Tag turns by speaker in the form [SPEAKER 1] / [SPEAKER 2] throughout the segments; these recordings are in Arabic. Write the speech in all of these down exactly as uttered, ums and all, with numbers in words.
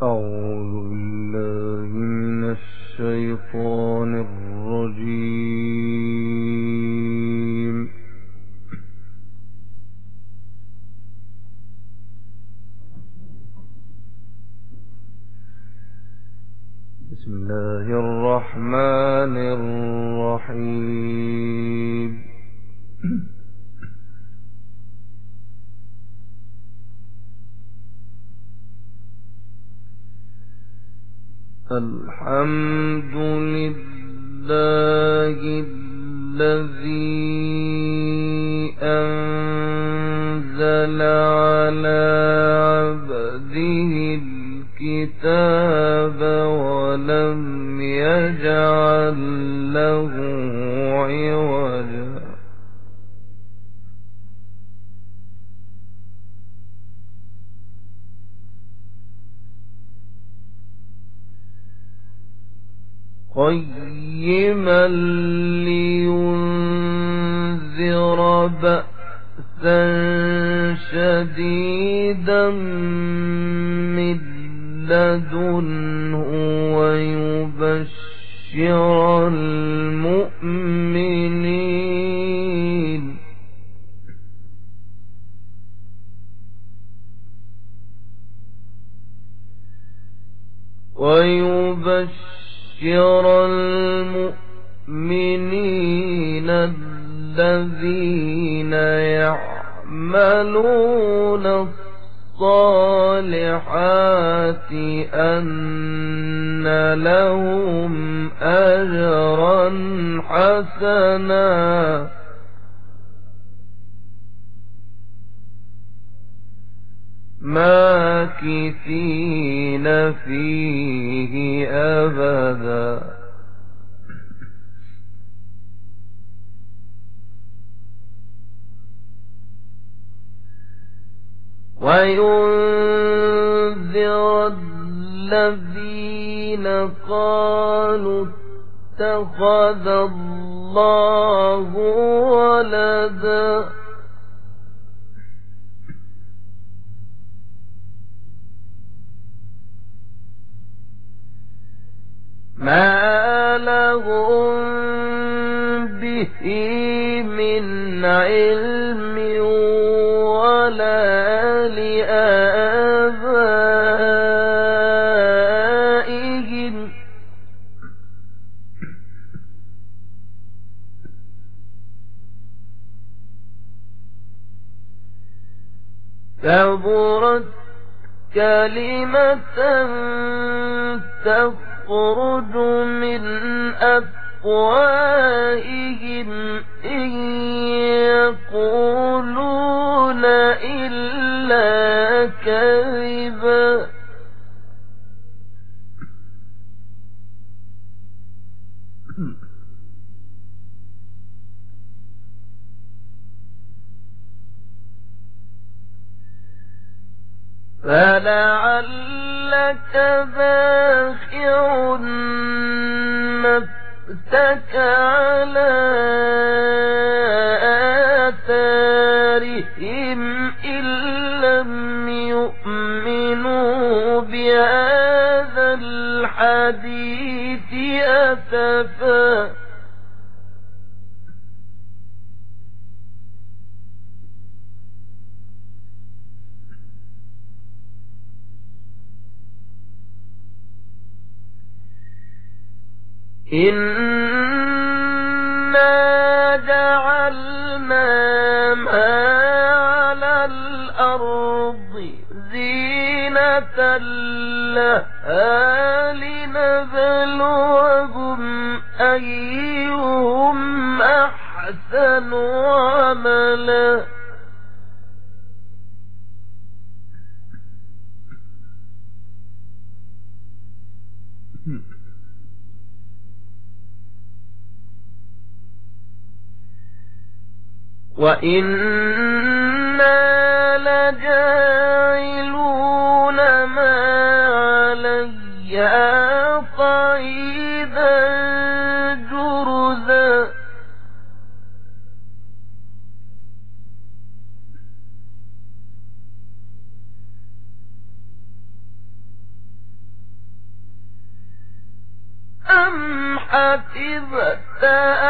[SPEAKER 1] أعوذ بالله من الشيطان الرجيم. بسم الله الرحمن الرحيم. الحمد لله الذي أنزل على عبده الكتاب ولم يجعل له عوجا. قيما لينذر بأسا شديدا من لدنه ويبشر المؤمنين ويبشر يرى المؤمنين الذين يعملون الصالحات أن لهم أجرا حسنا ماكثين فيه أبدا. وينذر الذين قالوا اتخذ الله ولدا ما لهم به من علم ولا لآبائهم كبرت كلمة تخرج من أفواههم إن يقولون إلا كذبا. فلعلك باخع نفسك على آثارهم إن لم يؤمنوا بهذا الحديث أسفا. إنا جعلنا ما على الأرض زينة لها لنبلوهم أيهم أحسن عملا. وإنا لجاعلون ما عليها صعيدا جرزا. حسبت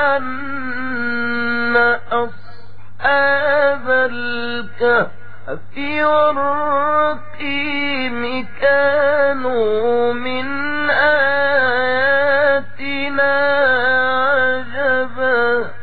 [SPEAKER 1] أن أصحاب الكهف والرقيم كانوا من آياتنا عجبا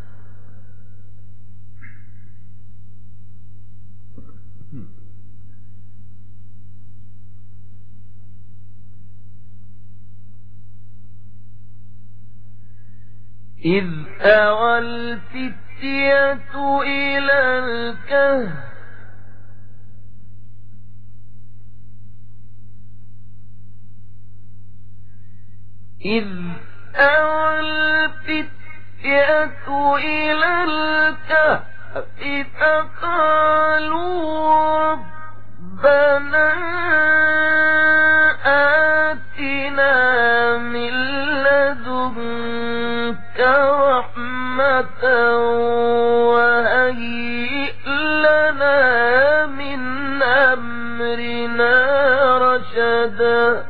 [SPEAKER 1] إذ أوى الفتية إلى الكهف إذ أوى الفتية إلى الكهف فقالوا ربنا آتنا من لدنك رحمة وهيئ لنا من أمرنا رشدا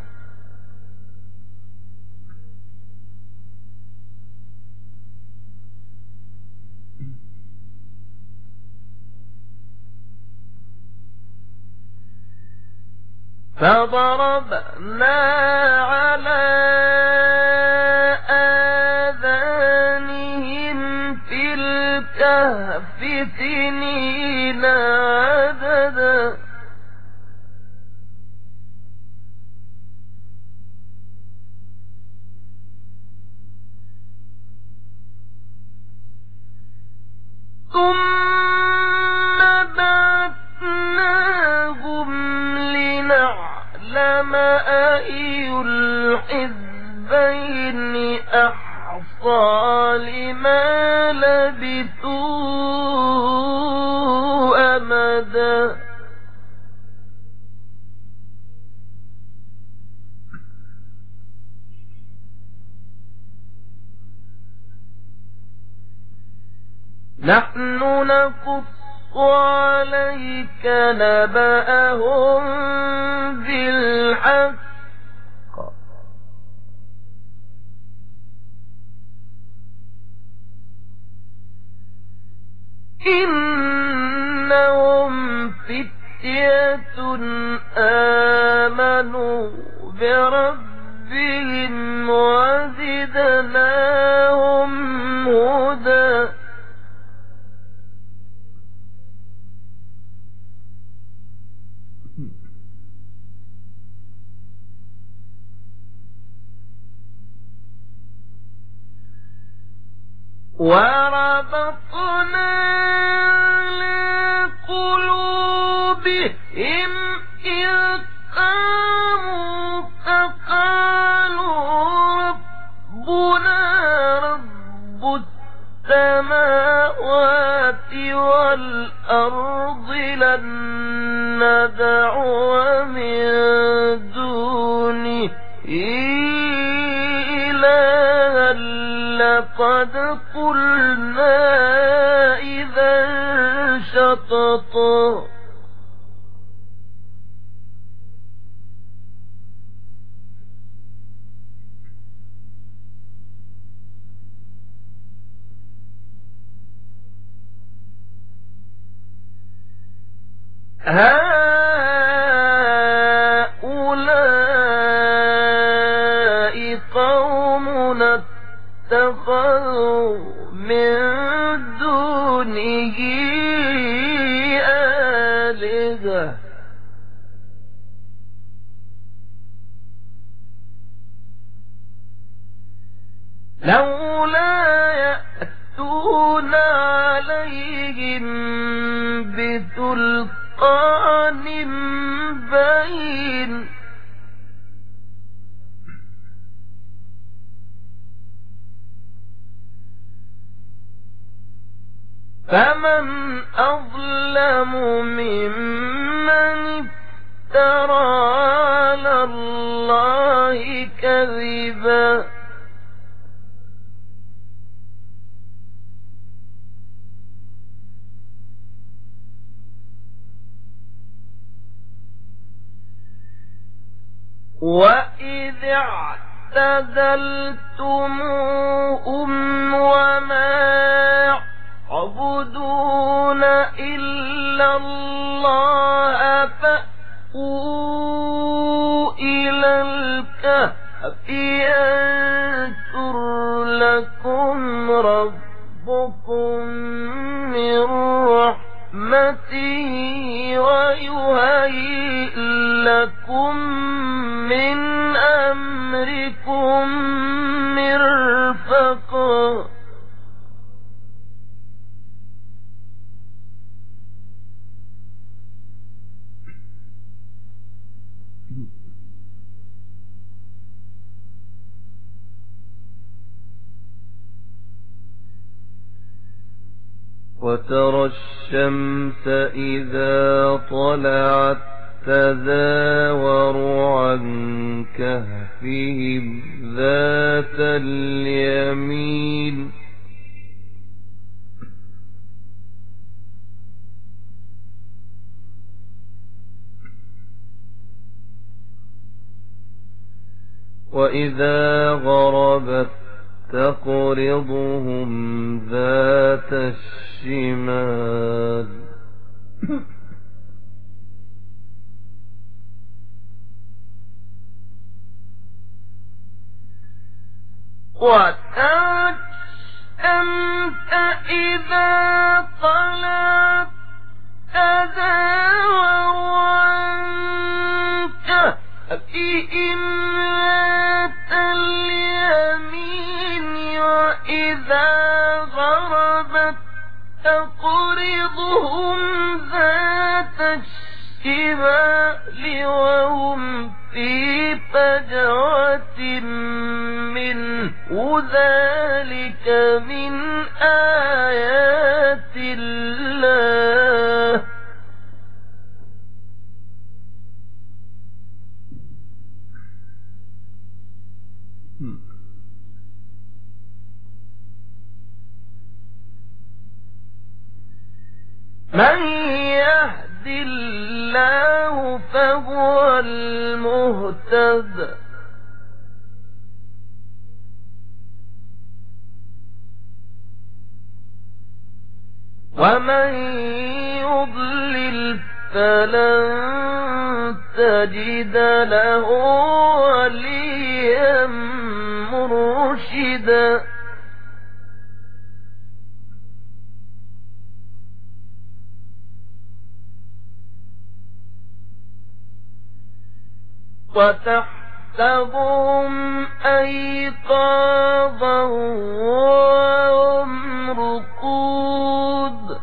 [SPEAKER 1] فضربنا على آذانهم في الكهف سنين عددا ثم بعثناهم لنعلم أي الحزبين أحصى لما لبثوا أمدا نحن نقص عليك نبأهم بالحق إنهم فتية آمنوا بربهم وزدناهم هدى وربطنا على قلوبهم إذ قاموا فقالوا ربنا رب السماوات والأرض لن ندعو من دونه إلها لقد قلنا إذا شططا هؤلاء قومنا اتخذوا من دونه آلهة لولا يأتون عليهم بسلطان بين فمن أظلم ممن افترى على الله كذبا وإذ اعتزلتموهم وما يعبدون إلا الله فأووا إلى الكهف ينشر لكم ربكم من رحمته ويهيئ لكم من أمركم مرفقا.
[SPEAKER 2] وترى الشمس إذا طلعت تزاور عن كهفهم ذات اليمين وإذا غربت تقرضهم ذات الشمال
[SPEAKER 1] وترى الشمس إذا طلعت تزاور عن كهفهم ذات اليمين وإذا غربت تقرضهم ذات الشمال وهم في فجوة منه ذلك من آيات الله. من يهد الله فهو المهتد ومن يضلل فلن تجد له وليا مرشدا. وتحسبهم أيقاظا وهم رقود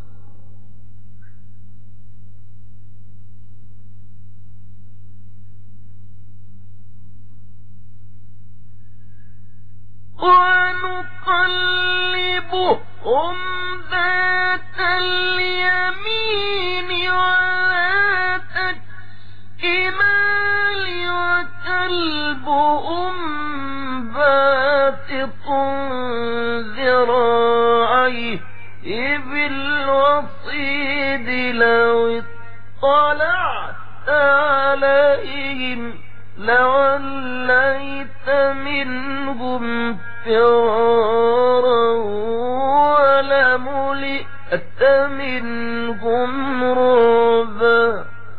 [SPEAKER 1] ونقلبهم ذات اليمين وذات الشمال وكلبهم باسط ذراعيه بالوصيد لو اطلعت عليهم لوليت منهم فرارا ولملئت منهم رعبا.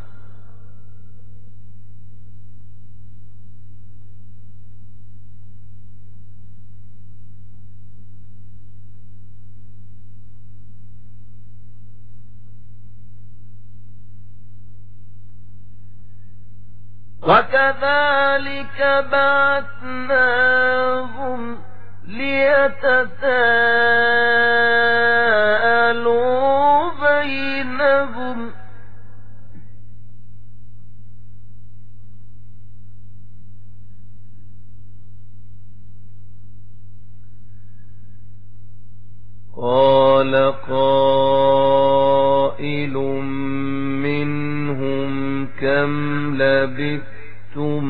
[SPEAKER 1] وكذلك بعثناهم ليتساءلوا بينهم
[SPEAKER 2] قال قائل منهم كم لبثتم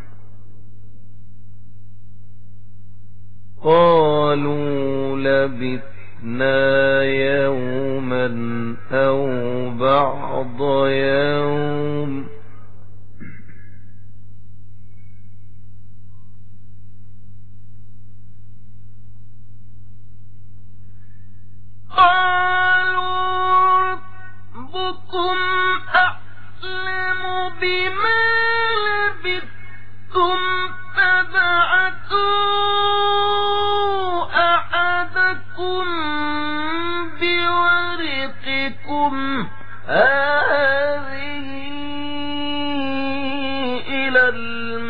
[SPEAKER 2] قالوا لبثنا يوما أو بعض يوم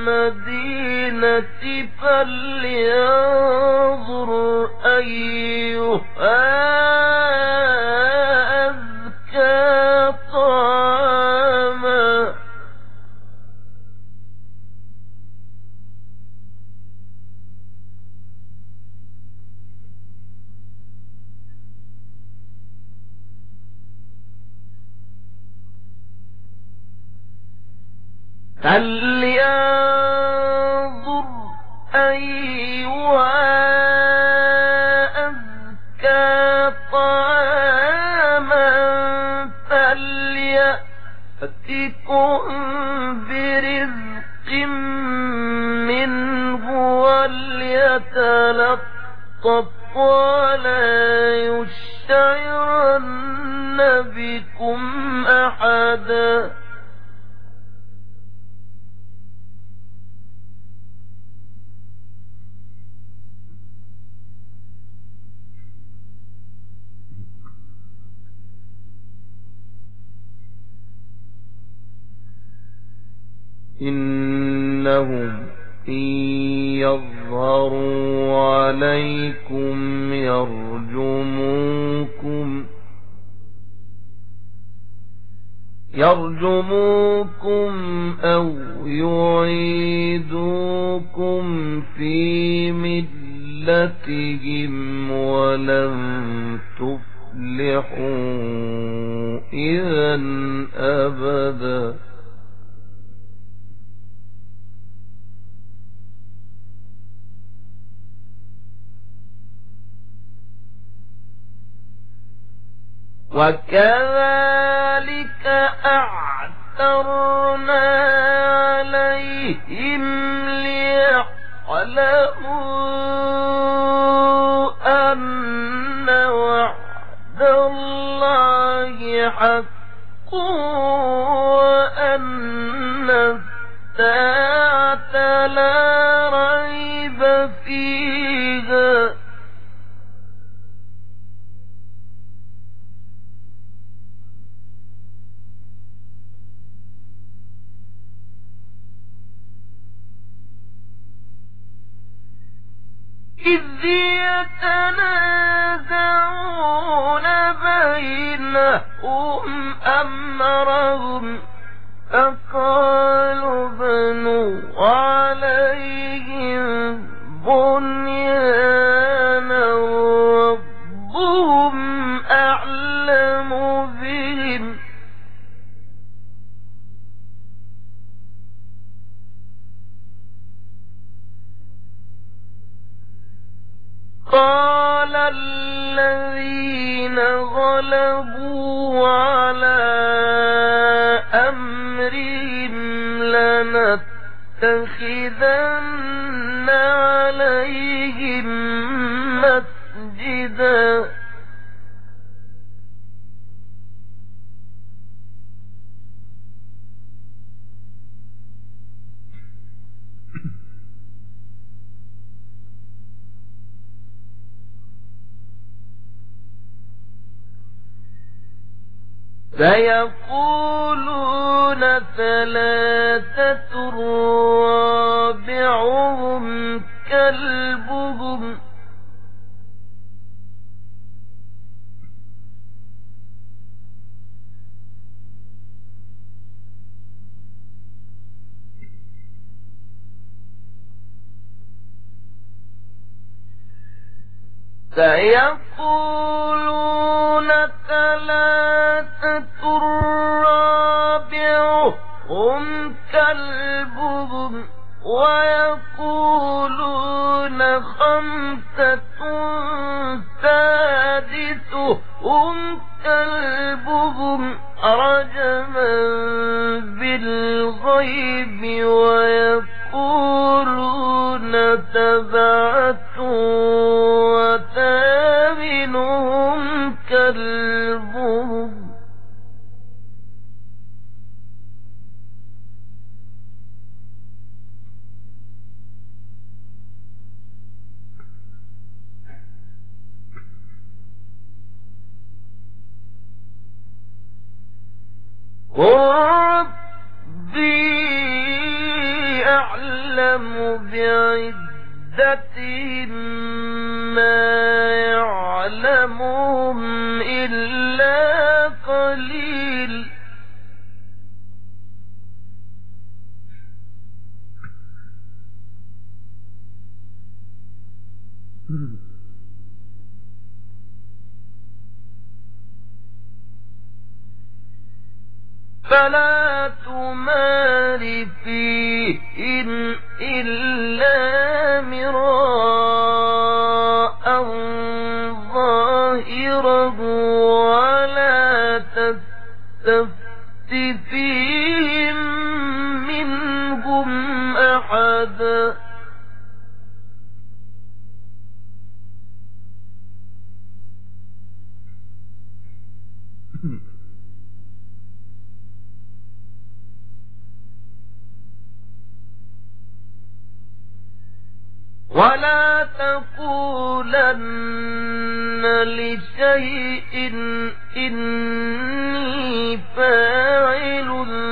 [SPEAKER 1] المدينة فلينظر أيها أزكى طعاما فلينظر أيها أزكى طعاما فليأتكم برزق منه وليتلطف ولا يشعرن بكم أحدا
[SPEAKER 2] إنهم إن يظهروا عليكم يرجموكم يرجموكم أو يعيدوكم في ملتهم ولن تفلحوا إذا أبدا وكذلك أعثرنا عليهم ليعلموا أن وعد الله حق وأن الساعة لا ريب فيها إذ يتنازعون بينهم أمرهم فقالوا بنوا عليهم بنيانا ربهم أعلم بهم قال الذين غلبوا على أمرهم لنتخذن عليهم مسجدا سيقولون ثلاثة رابعهم كلبهم سيقولون ثلاثة رابعهم كلبهم ويقولون خمسة سادسهم كلبهم رجما بالغيب ويقولون سبعة وثامنهم كلبهم ربي أعلم
[SPEAKER 1] أعلم بعدتهم ما يعلمهم إلا قليل فلا تمار فيهم إلا مراء ظاهرا ولا تستفت فيهم منهم أحدا ولا تقولن لشيء إني فاعل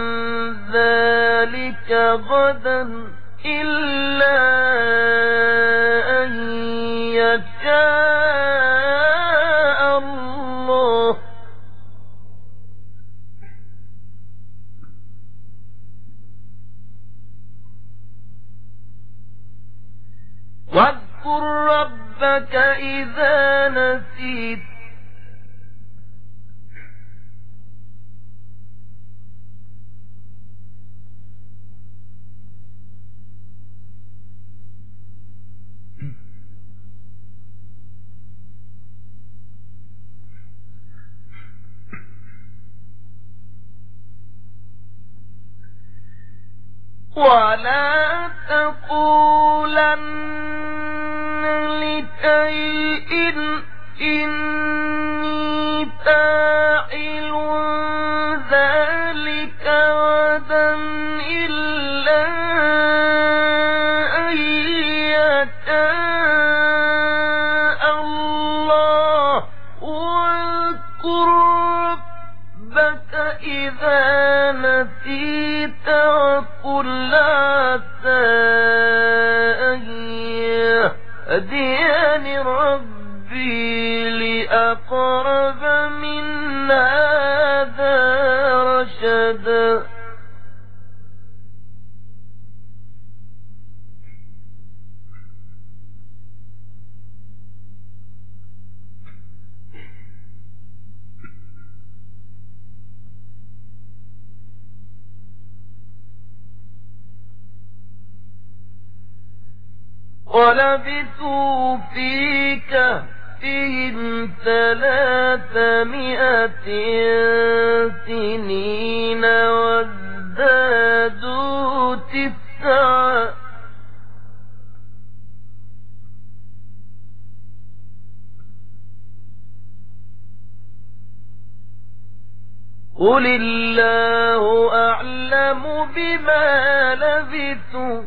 [SPEAKER 1] ذلك غدا إلا أن يشاء الله واذكر ربك إذا نسيت ولا تقولن لشيء إني فاعل ذلك غدا إلا أن يشاء الله واذكر ربك إذا نسيت وقل عسى أن يهديني ربي لأقرب من هذا رشدا ولبثوا في كهفهم ثلاثمائة سنين وازدادوا تسعا قل الله أعلم بما لبثوا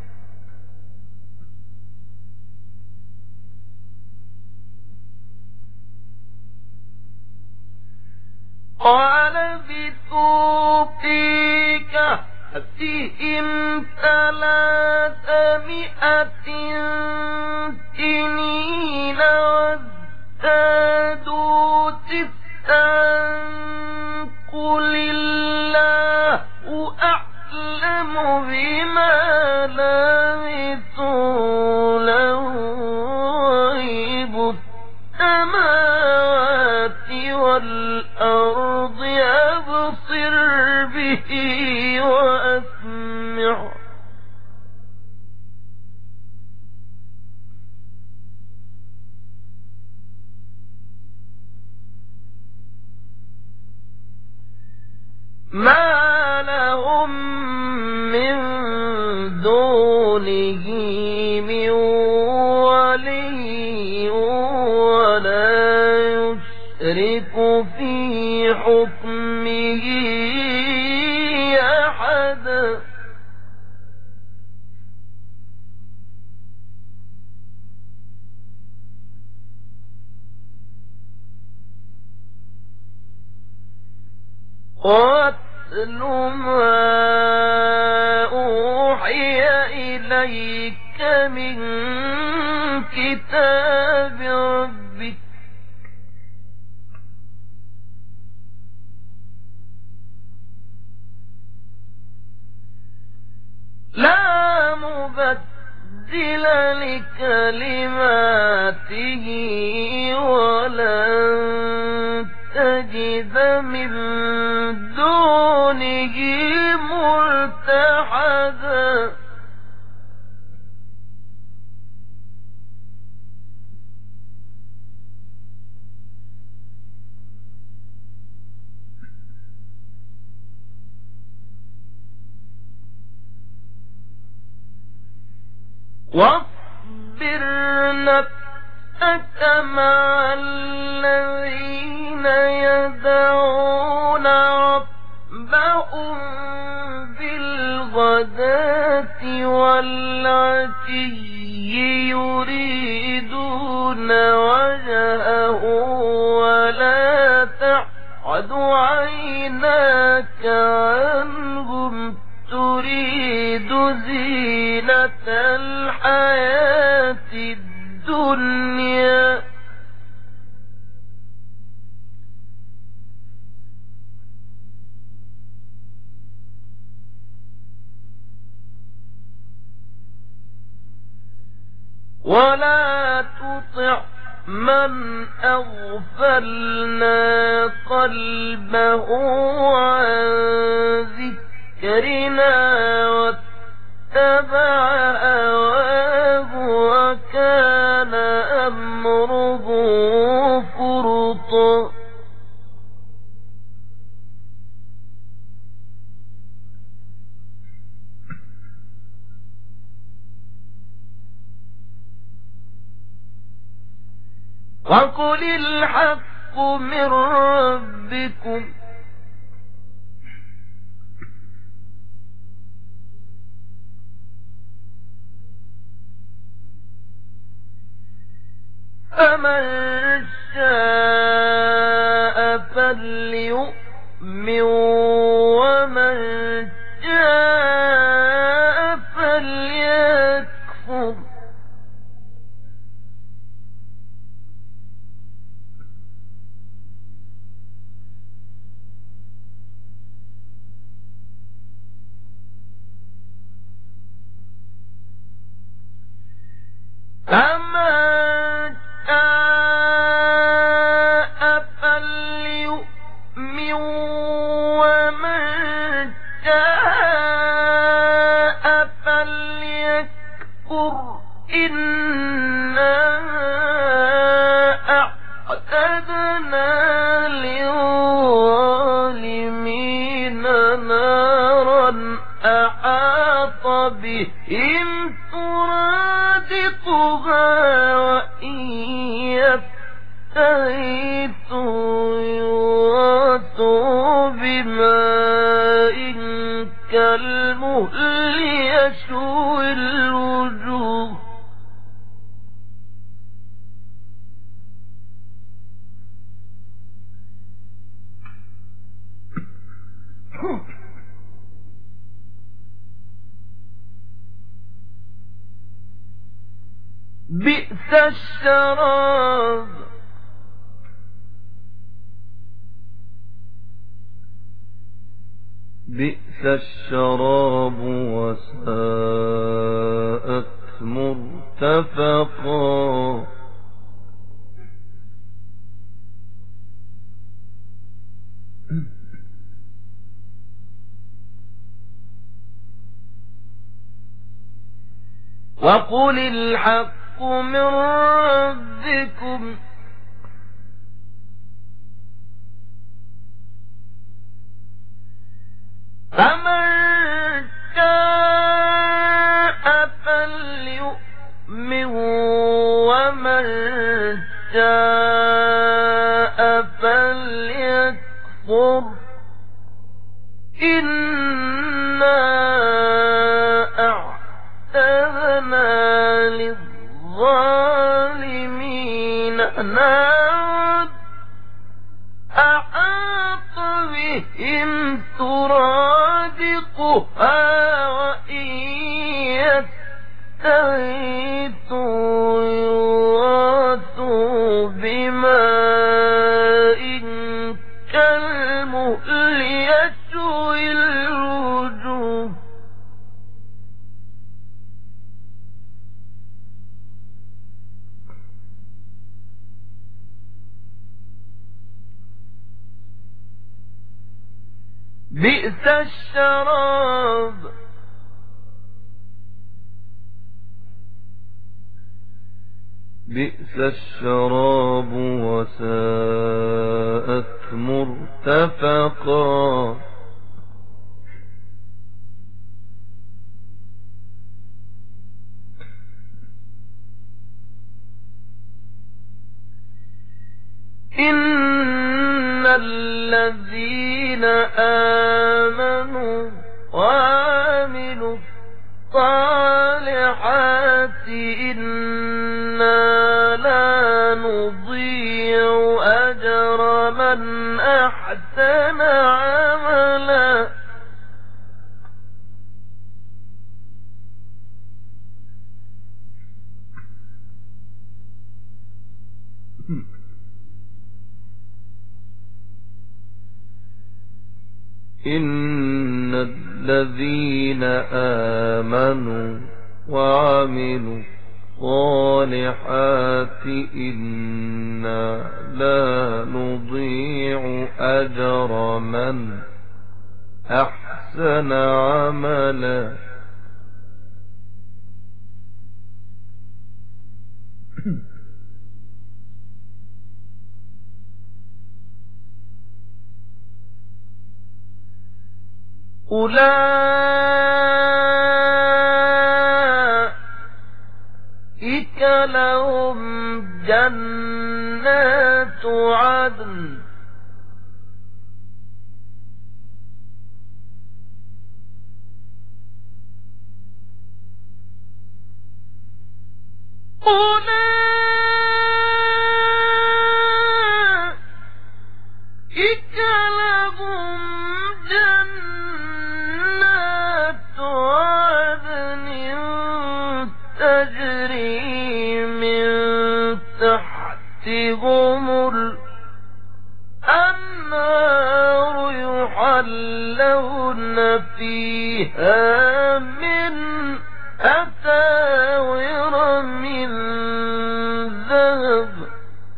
[SPEAKER 1] ولبثوا في كهفهم ثلاثمائة سنين وازدادوا تسعا قل الله أعلم بما لبثوا له غيب السماوات والأرض أبصر به وأسمع ما لهم من دونه من ولي ولا يشرك في حكمه أحدا واتل ما أوحي إليك إليك من كتاب ربك لا مبدل لكلماته ولن تجد من دونه ملتحدا واصبر نفسك مع الذين يدعون ربهم بالغداة والعشي يريدون وجهه ولا تعد عيناك عنهم تريد زينة الحياة الدنيا ولا تطع من أغفلنا قلبه عن ذكرنا واتبع هواه وكان أمره فرطا وقل الحق من ربكم فمن شاء فليؤمن ومن شاء فليكفر فمن شاء فليؤمن ومن شاء فليكفر إنا أعتدنا للظالمين نارا أحاط بهم سرادقها وإن يستغيثوا يغاثوا بماء كالمهل يشوي الوجوه بئس الشراب بئس الشراب وساءت مرتفقا وقل الحق من ربكم فمن شاء فليؤمن ومن شاء فليكفر إنا أعتدنا للظالمين بئس الشراب بئس الشراب وساءت مرتفقا إن الذين آمنوا وعملوا الصالحات إنا لا نضيع أجر من أحسن عملا إن الذين آمنوا وعملوا الصالحات إنا لا نضيع أجر من أحسن عملا أولئك لهم جنات عدن أولئك لهم جنات عدن تجري من تحتهم الأنهار يحلون فيها من أساور من ذهب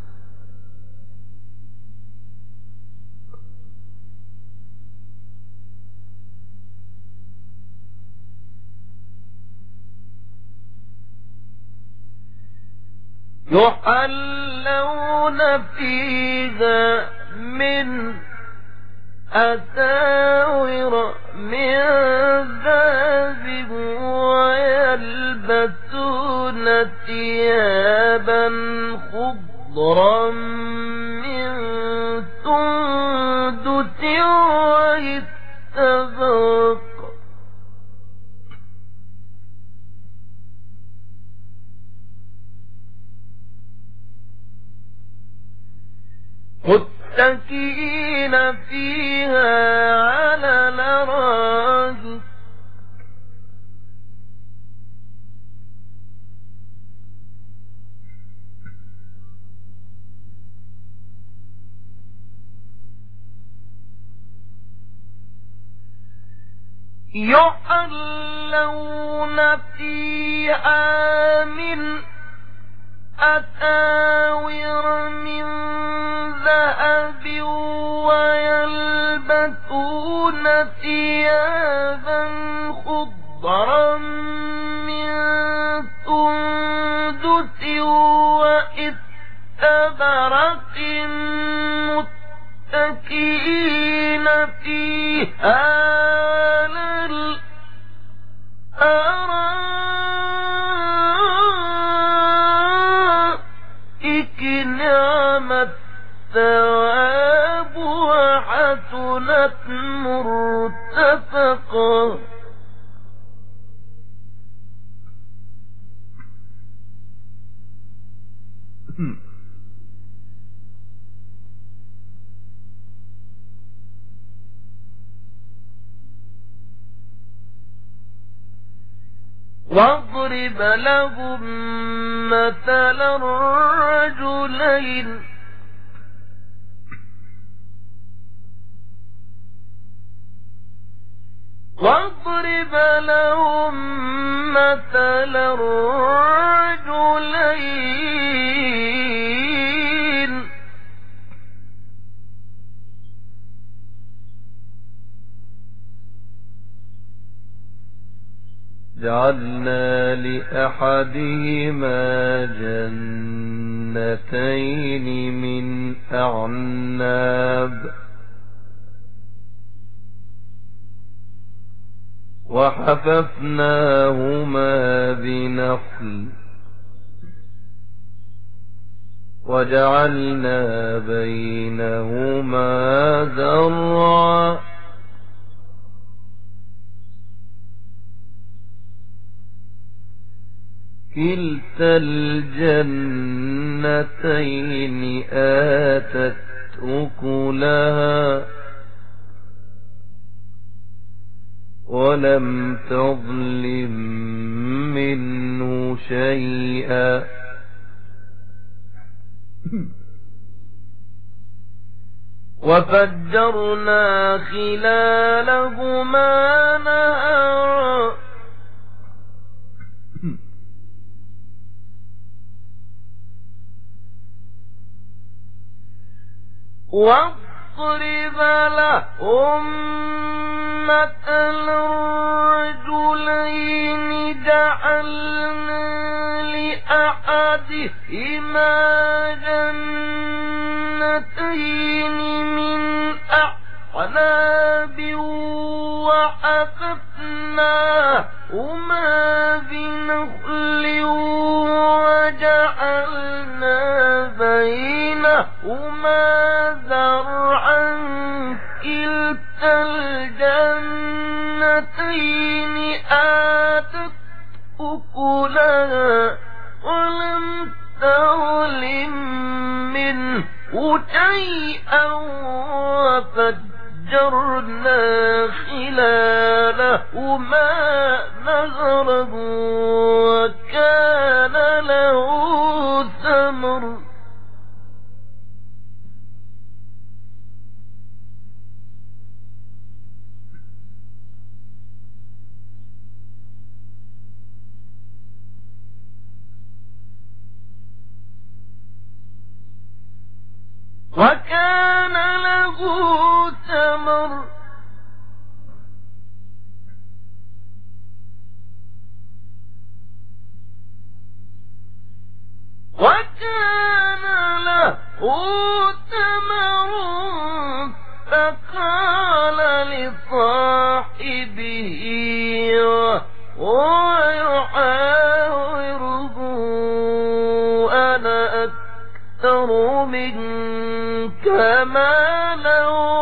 [SPEAKER 1] يحلون فيها من أساور من ذهب ويلبسون ثيابا خضرا من سندس واستبرق متكئين فيها على الأرائك يحلون فيها من أساور من ذهب ويلبسون ثيابا خضرا من سندس واستبرق متكئين فيها على الأرائك نعم الثواب وحسنت مرتفقا واضرب لهم مثل الرجلين واضرب لهم مثل الرجلين
[SPEAKER 2] وجعلنا لأحدهما جنتين من أعناب وحففناهما بنخل وجعلنا بينهما زرعا كلتا الجنتين آتت أكلها ولم تظلم منه شيئا وفجرنا خلالهما نهرا واضرب لهم مثلا الرجلين جعلنا لأحدهما جنتين من أعناب وحففناهما بنخل وجعلنا بينهما زرعا كلتا الجنتين آتت أكلها ولم تظلم منه شيئا وفجرنا خلالهما نهرا وكان له ثمر وكان له ثمر وكان له ثمر فقال لصاحبه وهو يحاوره أنا أكثر منك مالا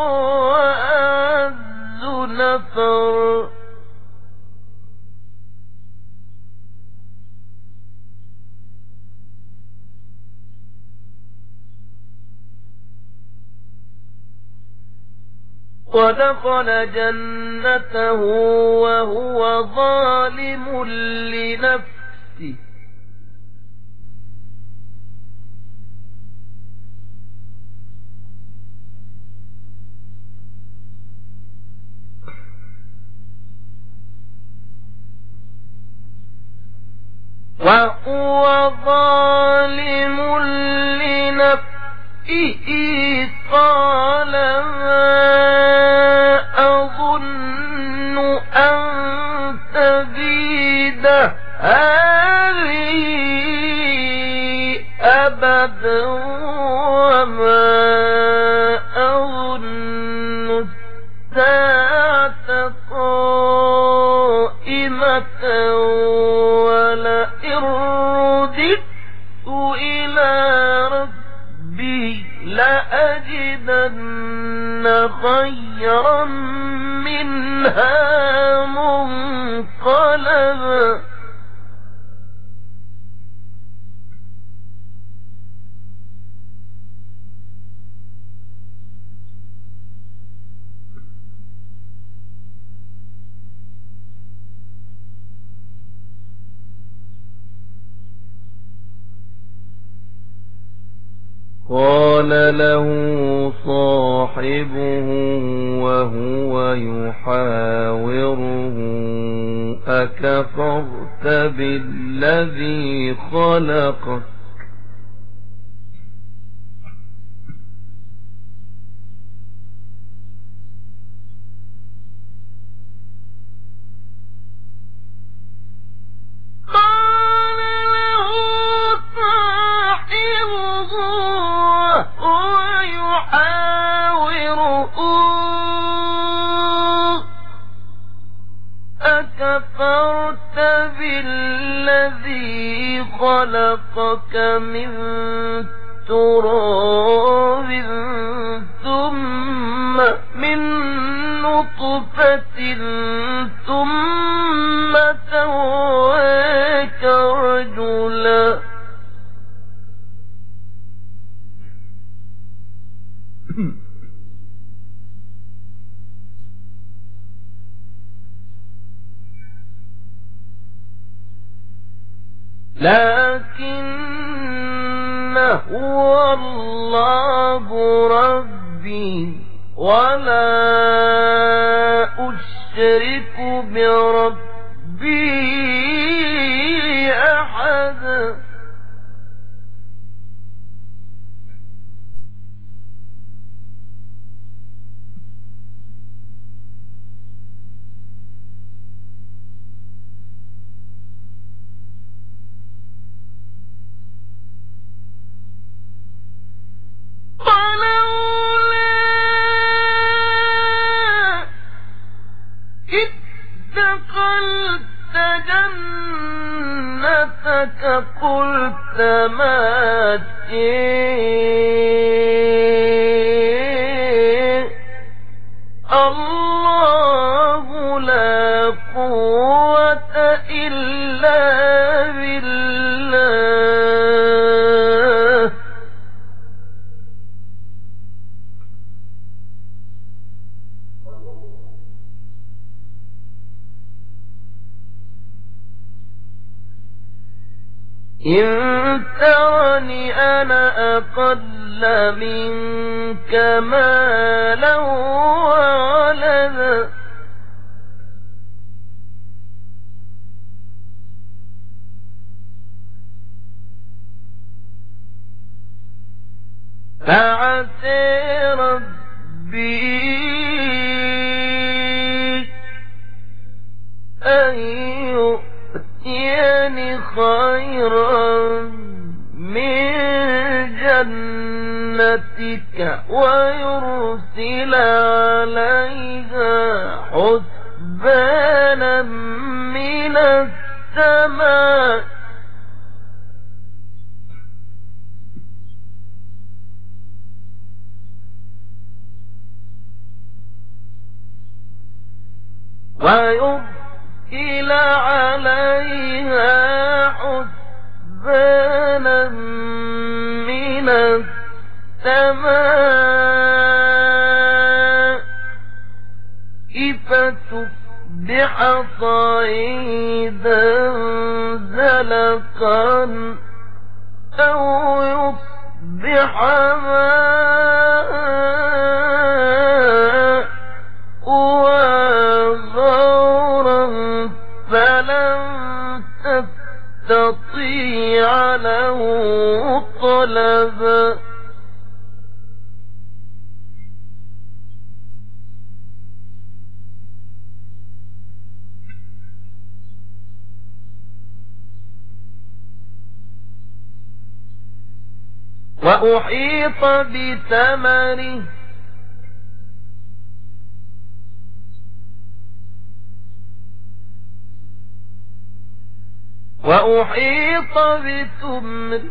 [SPEAKER 2] وأعز نفرا ودخل جنته وهو ظالم لنفسه وهو ظالم لنفسه قال ما أظن أن تبيد هذه أبدا وما أظن الساعة قائمة ولئن رددت إلى ربي لأجدن خيرا منها منقلبا قال له صاحبه وهو يحاوره أكفرت بالذي خلقك
[SPEAKER 1] بالذي خلقك من تراب ثم من نطفة ثم سواك رجلا لكن هو الله ربي ولا أشرك بربي أحدا دخلت جنتك قلت ما شاء الله لا قوة إلا بالله إن ترني أنا أقل منك مالا وولدا فعسى ربي أن يؤتيني خيرا من جنتك ويرسل عليها حسبانا من السماء ويرسل عليها حسبانا من السماء فتصبح صعيدا زلقا أو يصبح ماء وغورا فلن تستطيع له طلبا وأحيط بثمره وأحيط بثمره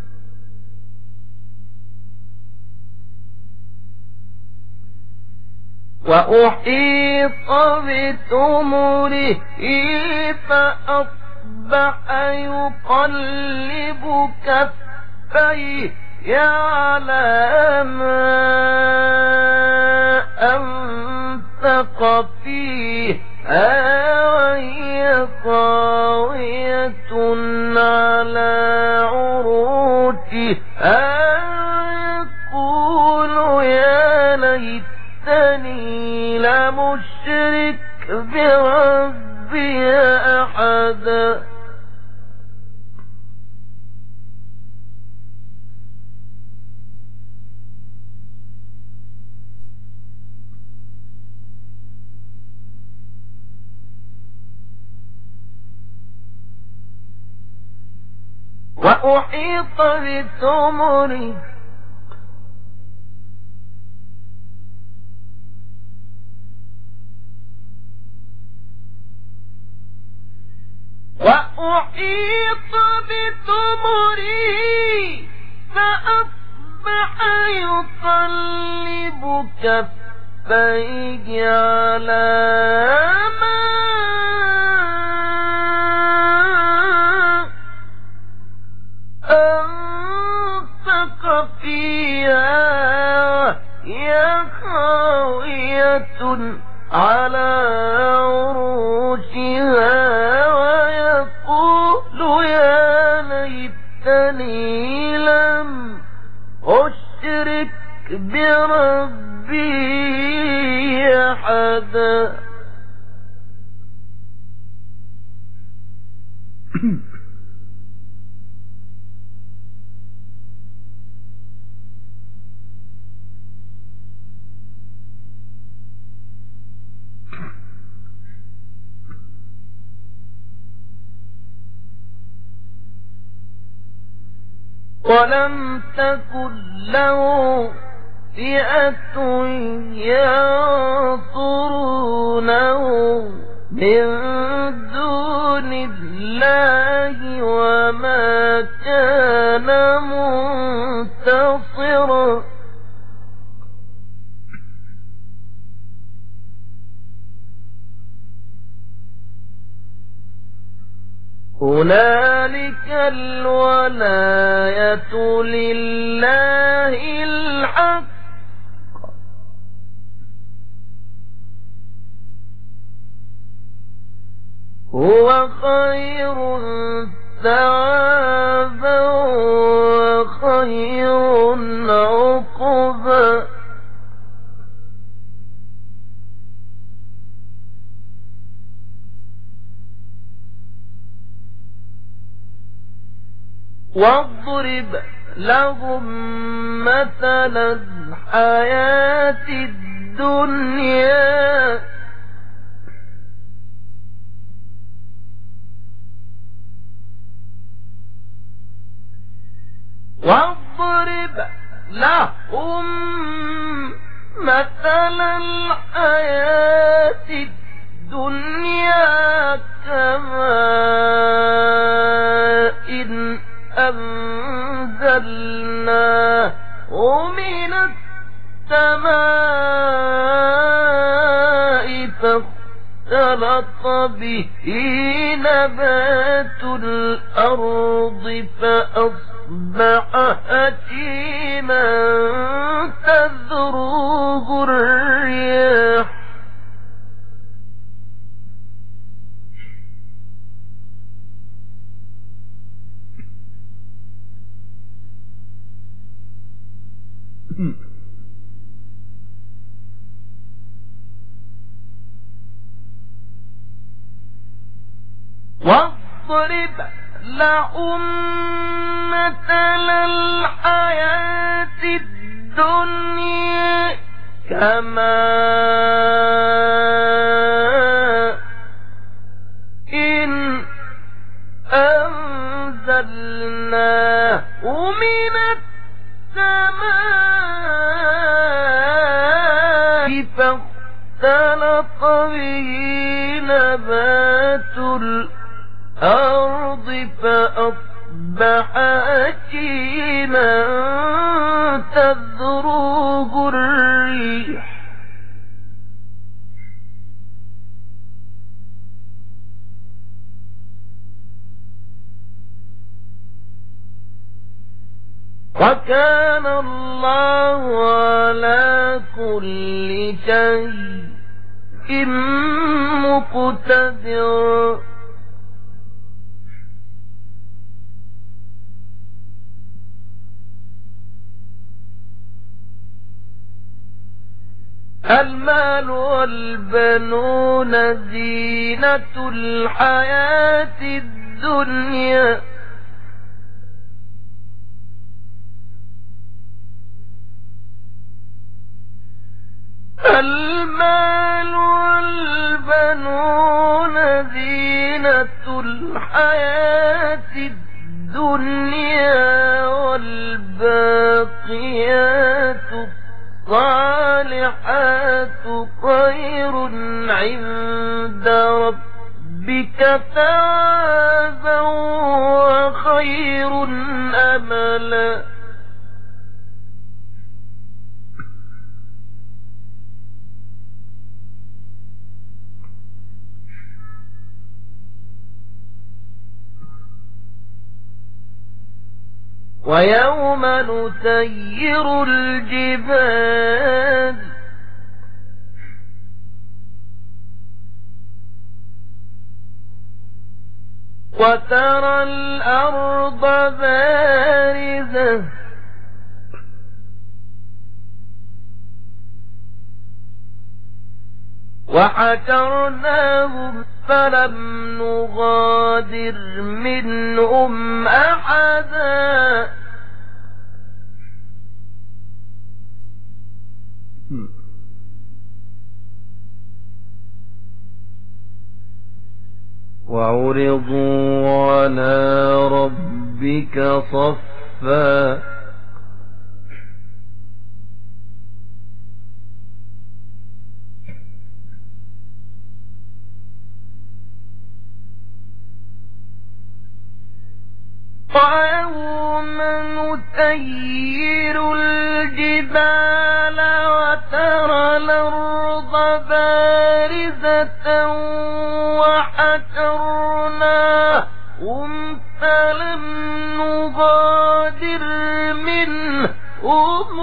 [SPEAKER 1] وأحيط بثمره فأصبح يقلب كفيه على ما أنفق فيه وهي خاوية على عروشها يقول يا ليتني لمشرك بربي أحدا وأحيط بثمره وأحيط بثمره فأصبح يقلب كفيه على ما أنفق فيها وهي خاوية على عروشها ويقول يا ليتني لم أشرك بربي أحدا. ولم تكن له فئة ينصرونه من دون الله وما كان منتصرا. هنالك الولاية لله الحق هو خير ثوابا وخير عقبا. واضرب لهم مثل الحياة الدنيا واضرب لهم مثل الحياة الدنيا كماء إن أنزلناه من السماء فاختلط به نبات الأرض فأصبح هشيما تذروه الرياح واضرب لهم مثل الحياة الدنيا كماء إن أنزلناه من السماء فاختلط به نبات الأرض فأصبح هشيما تذروه الريح وكان الله على كل شيء مقتدرا. المال والبنون زينة الحياة الدنيا المال والبنون زينة الحياة الدنيا والباقيات الصالحات خير عند ربك ثوابا ويوم نسير الجبال وترى الأرض بارزة وحشرناهم فلم نغادر منهم أحدا
[SPEAKER 2] وعرضوا على ربك صفا
[SPEAKER 1] ويوم نسير الجبال وترى الأرض بارزة وحشرناهم فلم نغادر منهم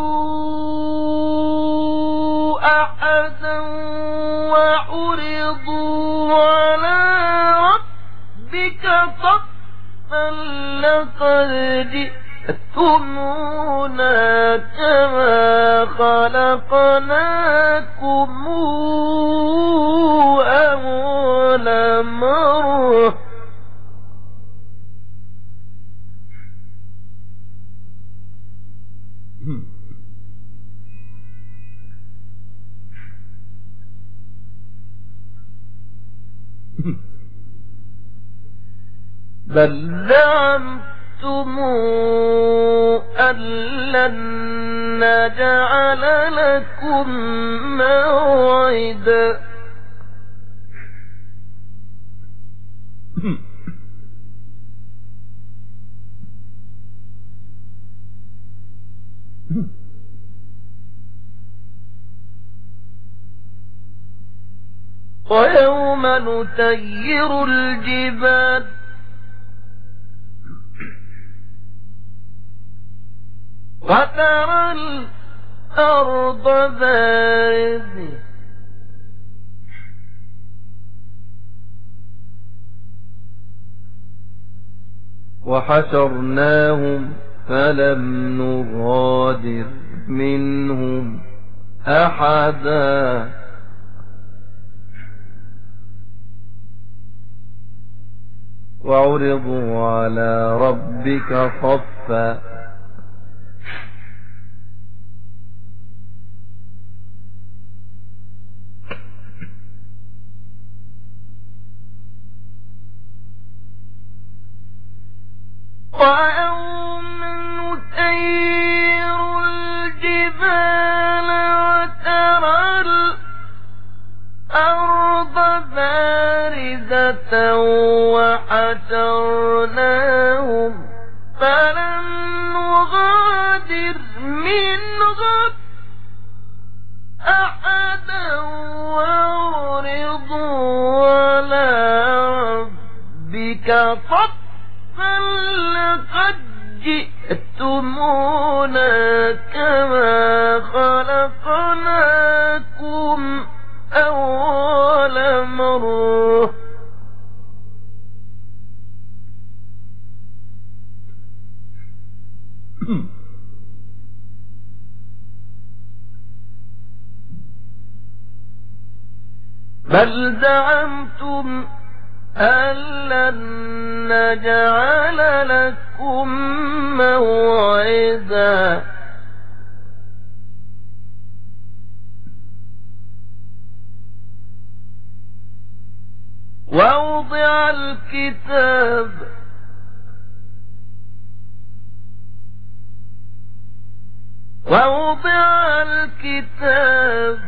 [SPEAKER 1] أحدا وعرضوا على ربك صفا لقد جئتمونا كما خلقناكم أول مرة بل زعمتم أن لن نجعل لكم موعدا ويوم نسير الجبال وترى الأرض بارزة
[SPEAKER 2] وحشرناهم فلم نغادر منهم أحدا وعرضوا على ربك صفا
[SPEAKER 1] ويوم نسير الجبال وترى الأرض بارزة وحشرناهم فلم نغادر منهم أحدا وعرضوا على ربك صفا لقد جئتمونا كما خلقناكم أول مرة بل زعمتم أن لن نجعل لكم موعدا ووضع الكتاب ووضع الكتاب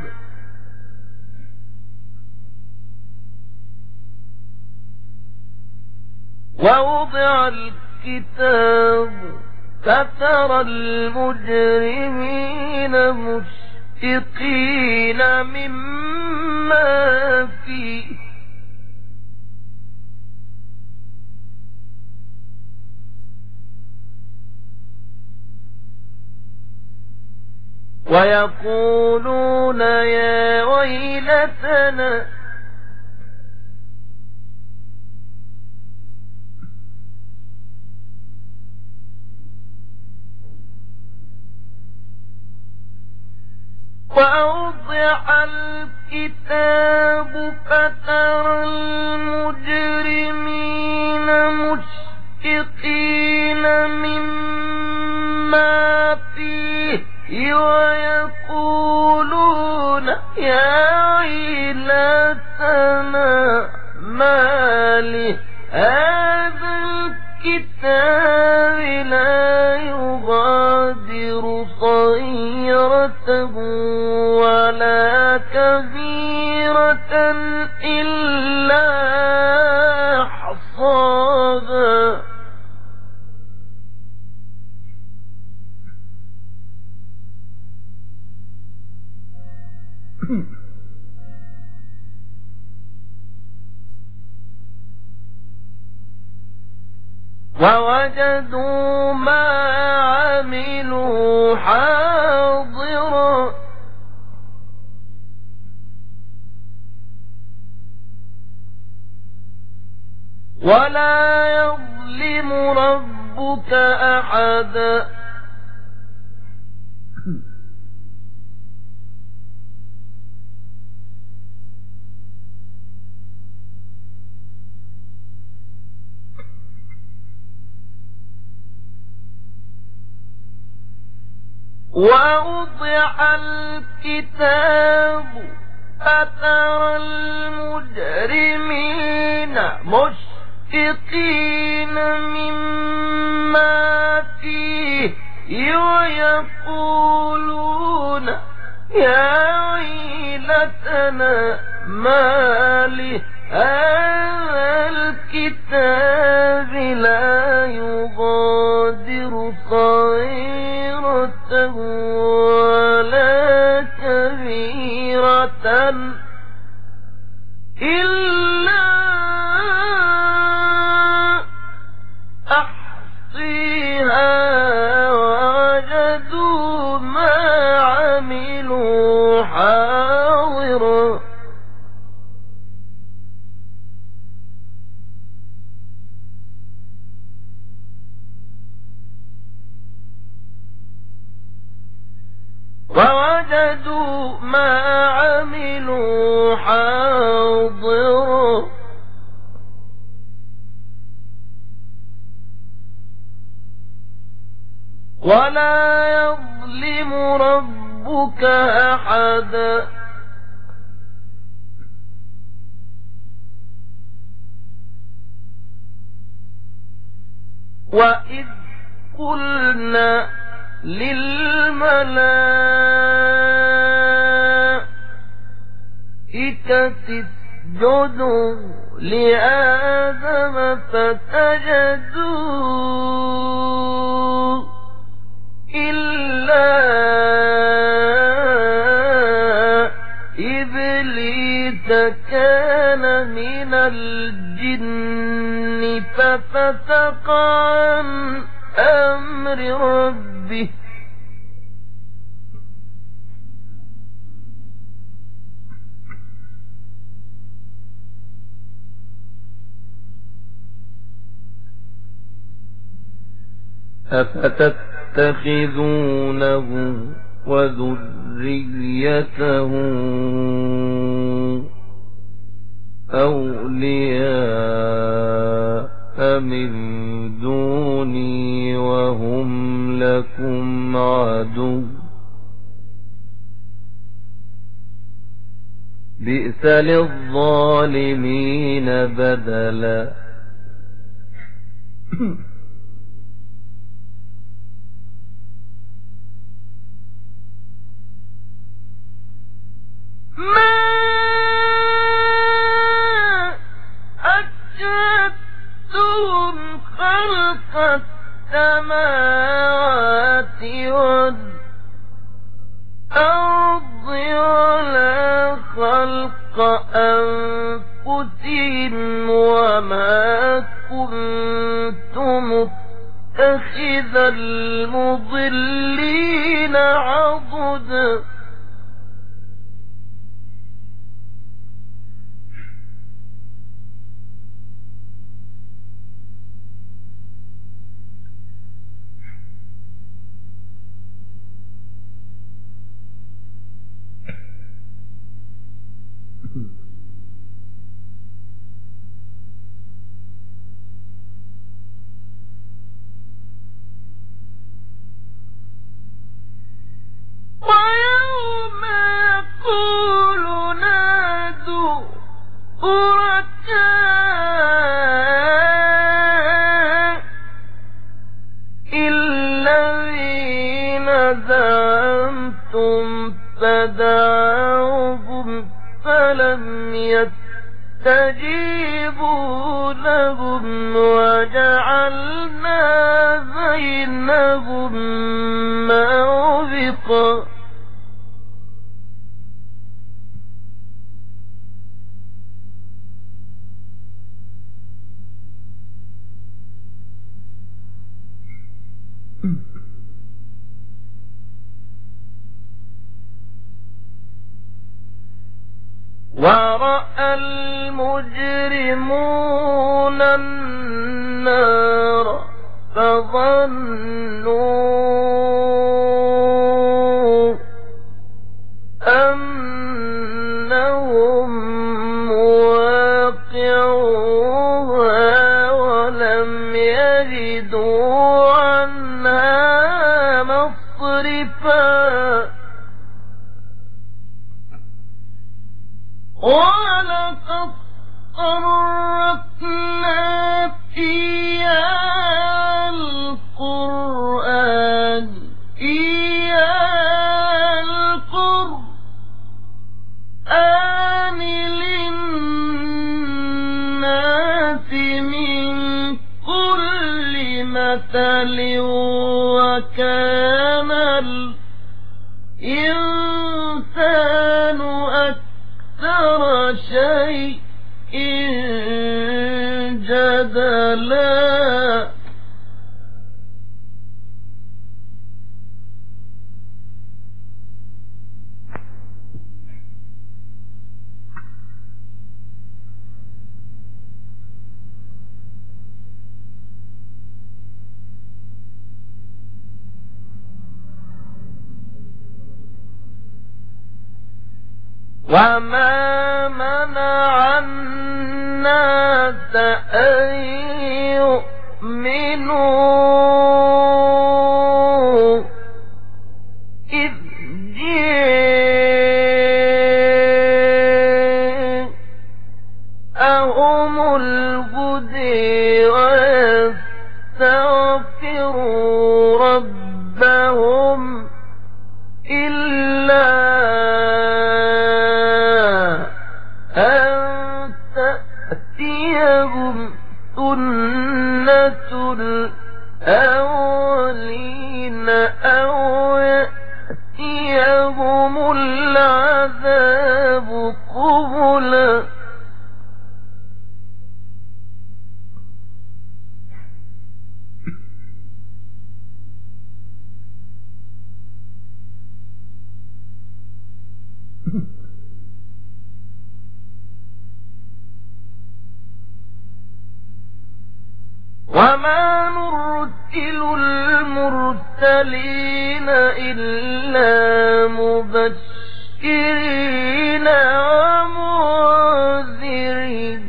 [SPEAKER 1] ووضع الكتاب فترى المجرمين مشفقين مما فيه ويقولون يا ويلتنا وأوضع الكتاب فترى المجرمين مشفقين مما فيه ويقولون يا ويلتنا ما لهذا الكتاب لا يغادر صغيرة ولا كبيرة إلا أحصاها ووجدوا ما عملوا حاضرا ولا يظلم ربك أحدا ووضع الكتاب فترى المجرمين مشفقين مما فيه ويقولون يا ويلتنا ما لهذا الكتاب لا يغادر صغيرة ولا كبيرة إلا أحصيها ووجدوا ما عملوا حاضرا ووجدوا ما عملوا حاضرا ولا يظلم ربك أحدا وإذ قلنا للملائكة اسجدوا لآدم فسجدوا إلا إبليس كان من الجن ففسق عن أمر ربه
[SPEAKER 2] أفتتخذونه وذريته أولياء من دوني وهم لكم عدو بئس للظالمين بدلا
[SPEAKER 1] ما أشهدتهم خلق السماوات والأرض ولا خلق أنفسهم وما كنت يتخذ المضلين عضدا ويوم يقول نادوا شركاء الذين زعمتم فدعوهم فلم يستجيبوا لهم وجعلنا بينهم موبقا ورأى المجرمون النار فظنوا أنهم مواقعوها ولم يجدوا عنها مصرفا ولقد صرفنا في هذا القرآن في هذا القرآن للناس من كل مثل وكان الإنسان أكثر شيء جدلا وما منع الناس أن يؤمنوا إذ جاءهم الهدى ويستغفروا ربهم إلا أن تأتيهم سنة الأولين أو يأتيهم العذاب قبلا وما نرسل المرسلين إلا مبشرين ومنذرين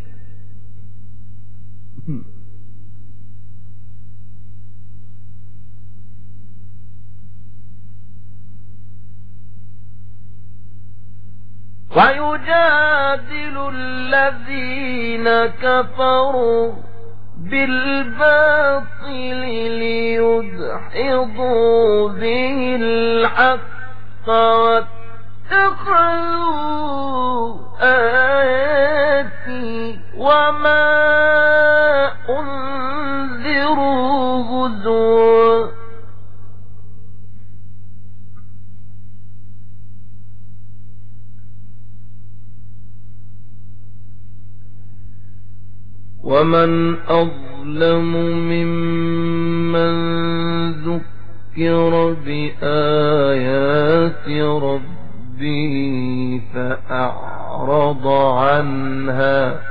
[SPEAKER 1] ويجادل الذين كفروا بالباطل ليدحضوا به الحق واتخذوا آياتي وما أنذروا هزوا ومن أظلم
[SPEAKER 2] أظلم ممن ذكر بآيات ربه فأعرض عنها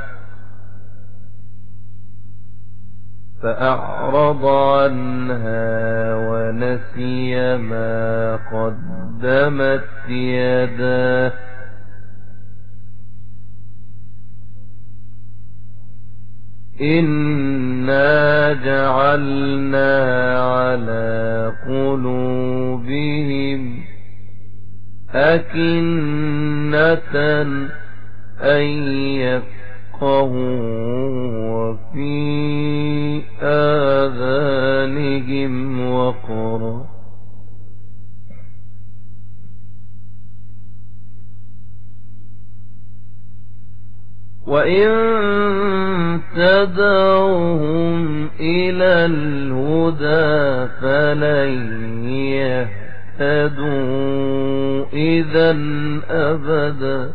[SPEAKER 2] فأعرض عنها ونسي ما قدمت يداه إنا جعلنا على قلوبهم أكنة أن يفقهوا وفي آذانهم وقرا وإن تدعوهم إلى الهدى فلن يهتدوا إذا أبدا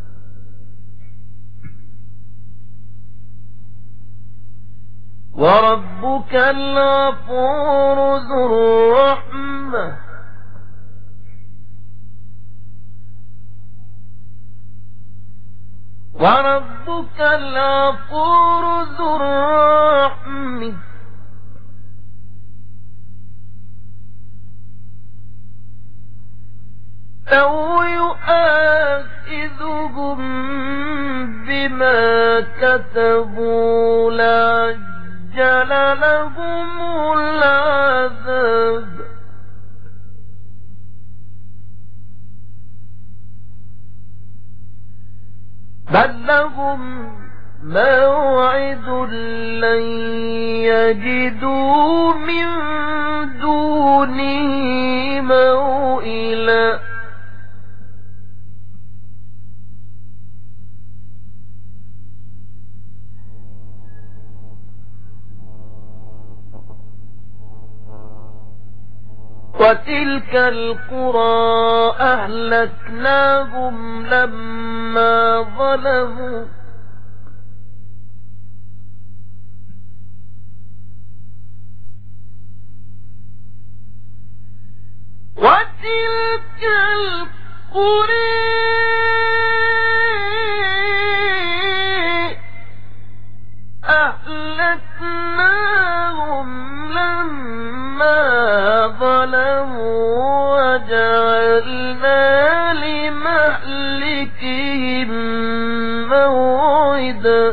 [SPEAKER 2] وربك الغفور ذو الرحمة وربك الغفور ذو الرحمة لو يؤاخذهم بما كتبوا لعجل لهم العذاب بل لهم موعد لن يجدوا من دونه موئلا وتلك القرى أهلكناهم لما ظلموا وتلك القرى أهلكناهم لما ظلموا وجعلنا لمهلكهم موعدا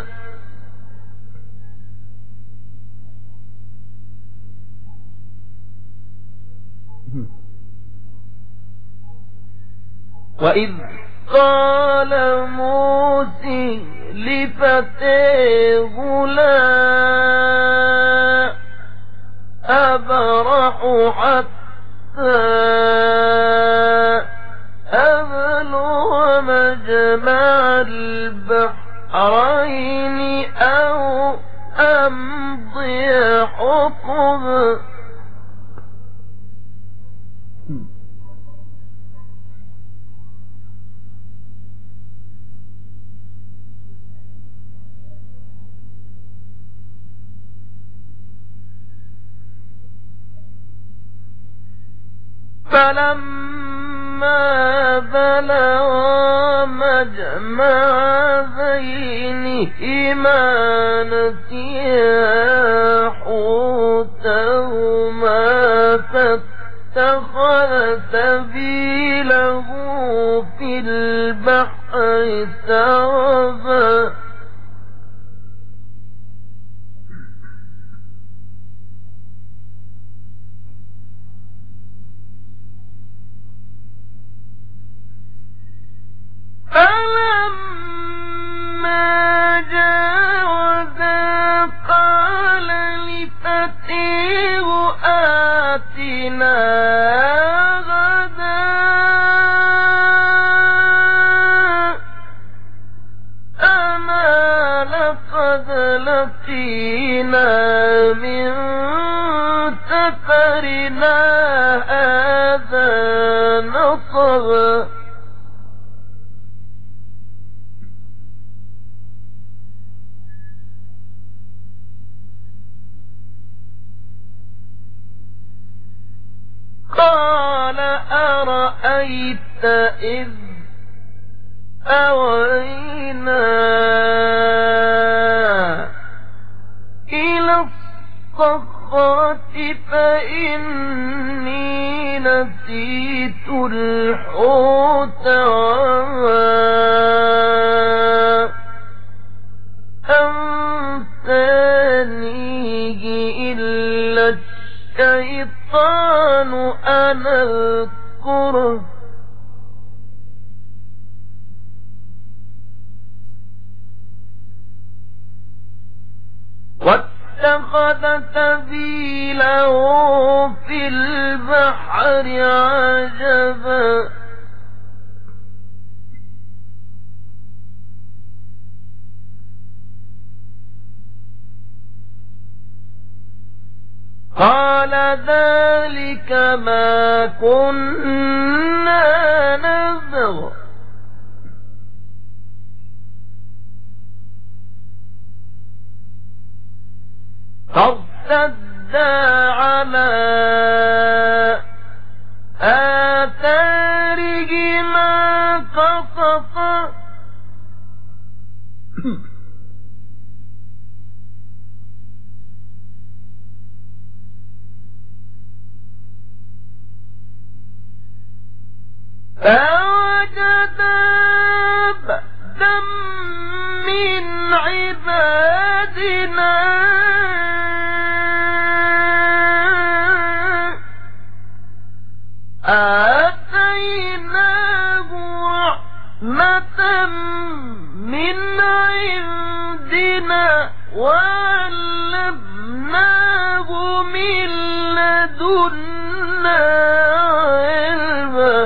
[SPEAKER 2] وإذ قال موسى لفتاه لا أبرح حتى أبلغ مجمع البحرين أو أمضي حقبا فلما بلغا مجمع بينهما نسيا حوتهما فاتخذ سبيله في البحر سربا فلما جاوزا قال
[SPEAKER 1] رأيت إذ أوينا إلى الصخرة فإني نسيت الحوت وما أنسانيه إلا الشيطان أن أذكره واتخذ سبيله في البحر عجبا قال ذلك ما كنا نبغ فارتدا على آثارهما قصصا فوجدا عبدا من عبادنا آتيناه رحمة من عندنا وعلمناه من لدنا علما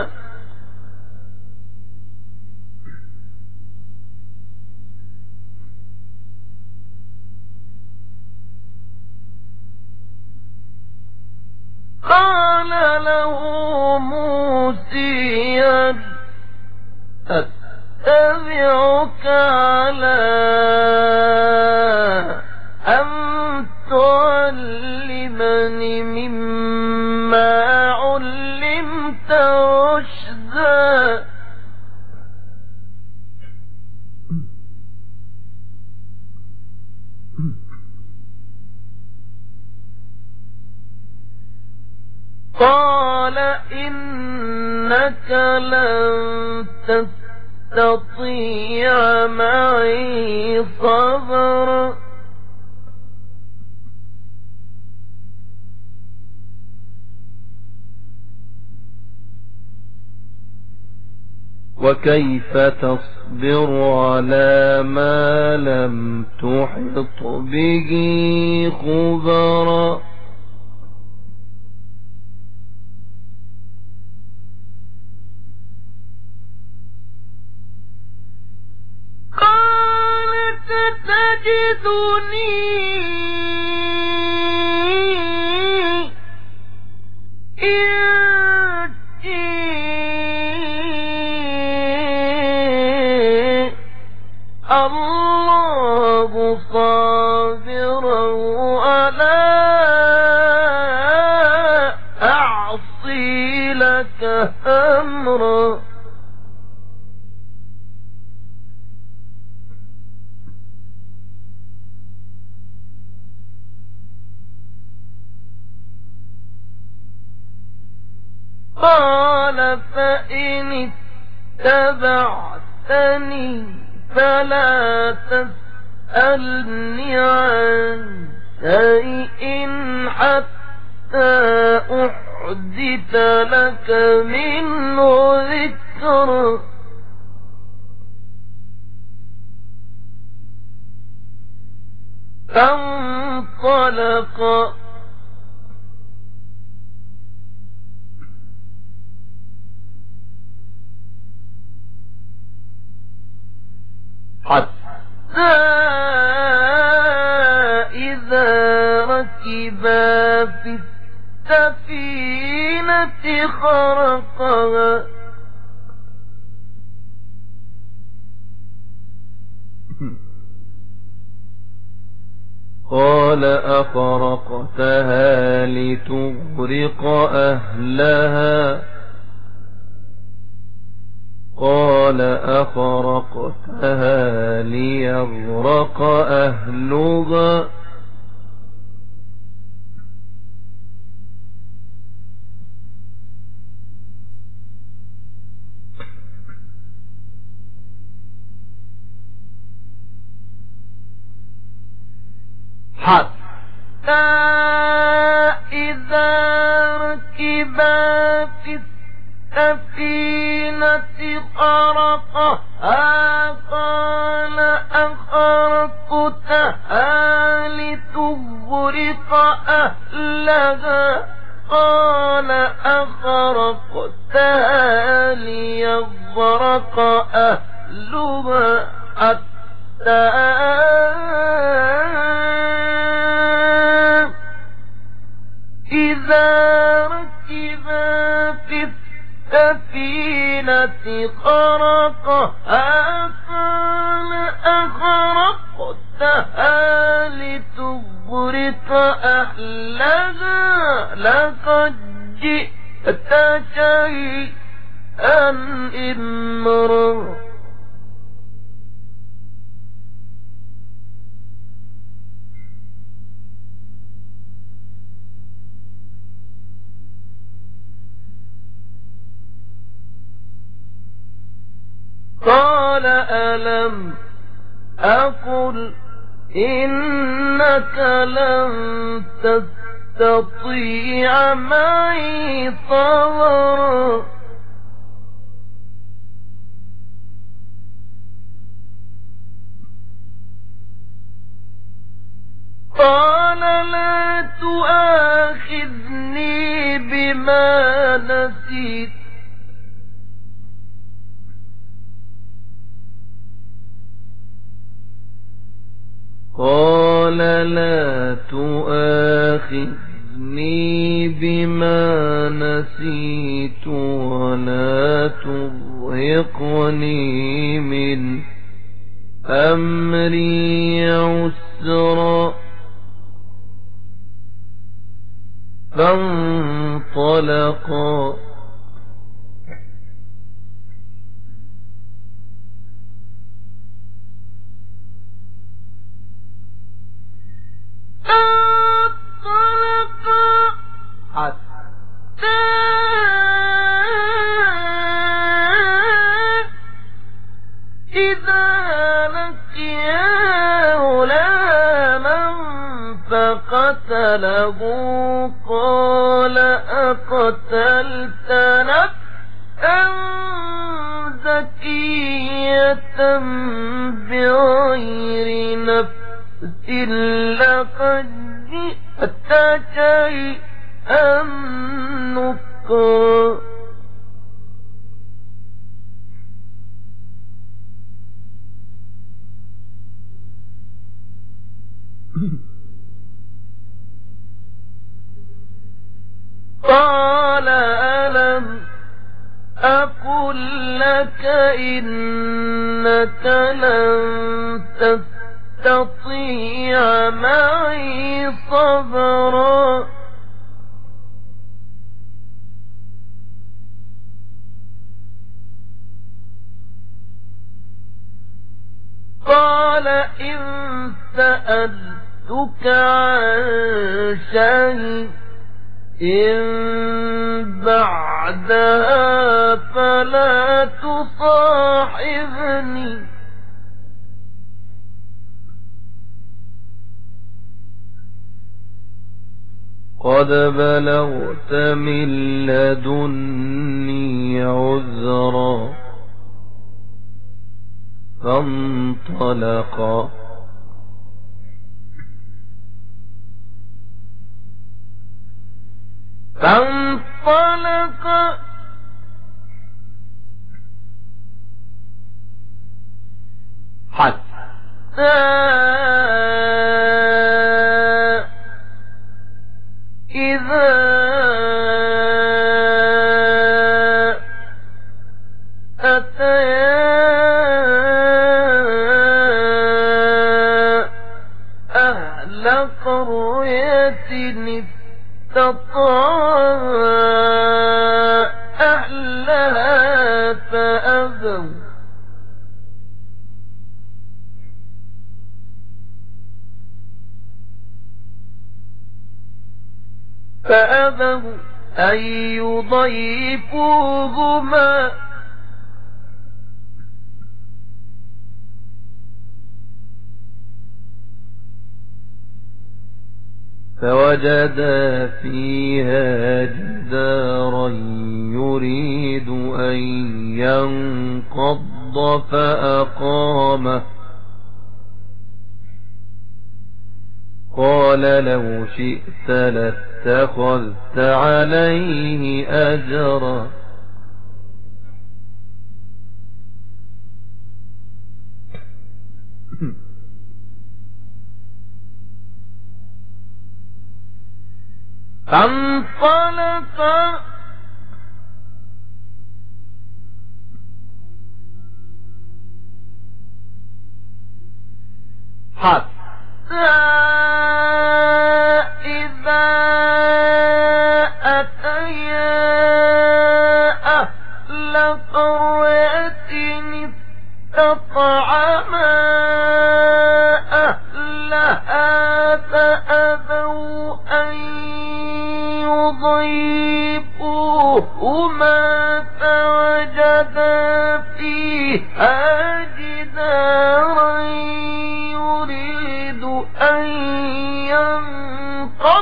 [SPEAKER 1] قال له موسى أتبعك على أن تعلمني مما علمت رشدا قال إنك لن تستطيع معي صبرا وكيف تصبر على ما لم تحط به خبرا تجدني إن الله صابرا ولا أعصي لك أمرا قال فإن اتبعتني فلا تسألني عن شيء حتى أحدث لك منه ذكرا فانطلق حتى إذا ركبا في السفينة خرقها قال أخرقتها لتغرق أهلها
[SPEAKER 2] قال أخرقتها ليغرق أهلها حتى إذا ركبا في السفينة خرقها قال أخرقتها لتغرق أهلها قال أخرقتها ليغرق أهلها حتى إذا ركبا في السفينة خرقها قال أخرقتها لتغرق أهلها لقد جئت شيئا إمرا قال ألم أقل إنك لن تستطيع معي صبرا قال لا تؤاخذني بما نسيت قال لا تؤاخذني بما نسيت ولا ترهقني من أمري عسرا فانطلقا حتى إذا لقيا غلاما فقتله قال أقتلت نفسا زكية بغير نفس لقد جئت شيئا نكرا قال ألم أقل لك إنك لن تستطيع معي صبرا قال إن سألتك عن شيء إن بعدها فلا تصاحبني قد بلغت من لدني عذرا فانطلقا فانطلقا حتى إذا أتيا أهل قرية استطاعا أهلها فأغرقوا
[SPEAKER 1] فأبوا أن يضيفوهما
[SPEAKER 2] فوجدا فيها جدارا يريد أن ينقض فأقامه قال لو شئت لاتخذت عليه أجرا
[SPEAKER 1] فانطلقا حتى إذا أتيا أهل قرية استطعما أهلها فأبوا أن يضيفوهما فوجدا فيها جدارا يريد أن ينقض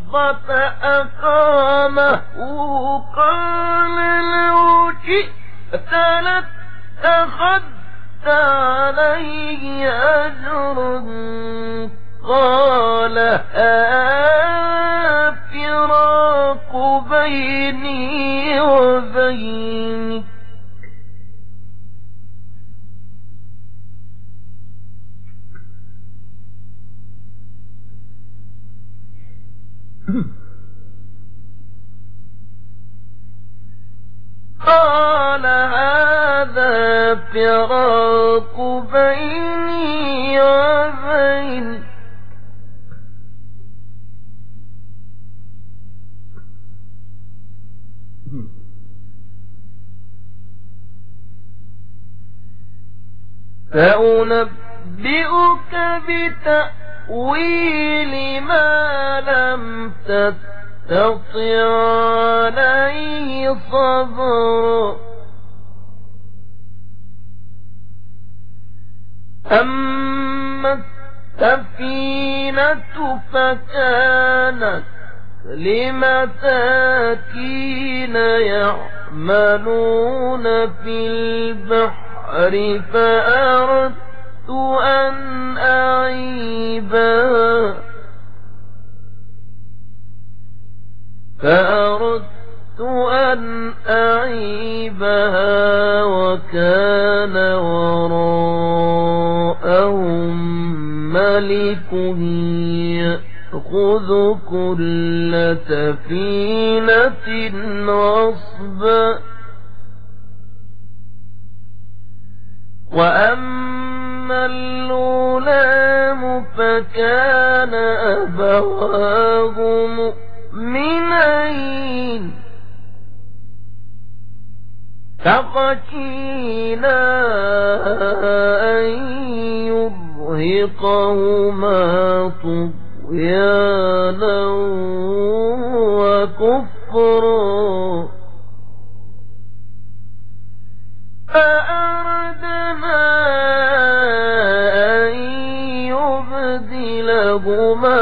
[SPEAKER 1] فأقامه قال لو شئت لاتخذت عليه أجرا قال هذا فراق بيني وبينك قال هذا فراق بيني وبينك فأنبئك بتأويل ما لم تستطع عليه صبرا أما السفينة فكانت لمساكين يعملون في البحر فأردت أن أعيبها فأردت أن أعيبها وكان وراءهم ملك يأخذ كل سفينة غصبا وأما الغلام فكان أبواه مؤمنين فخشينا أن يرهقهما طغيانا وكفرا فأردنا أن يبدلهما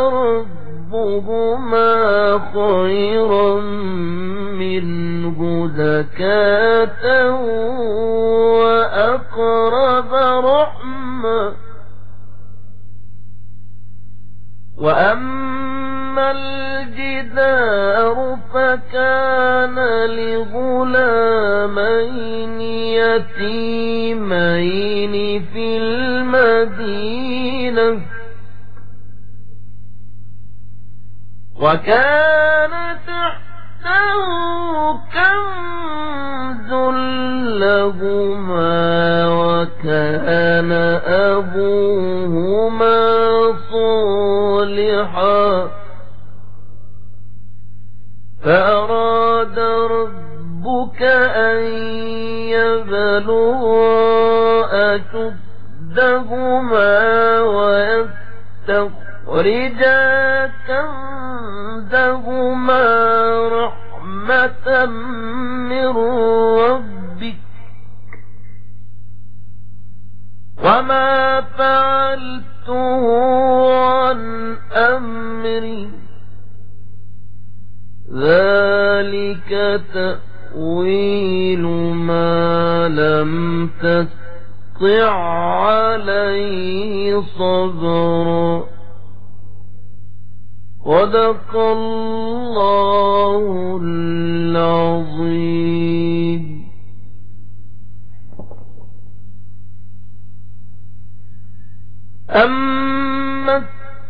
[SPEAKER 1] ربهما خيرا منه زكاة وأقرب رحمة وأما الجدار فكان لغلامين يتيمين في المدينة وكان تحته كنز لهما وكان أبوهما صالحا فأراد ربك أن يبلغا أشدهما ويستخرجا كنزهما عندهما رحمة من ربك وما فعلته عن أمري ذلك تأويل ما لم تستطع عليه صبرا صدق الله العظيم. أما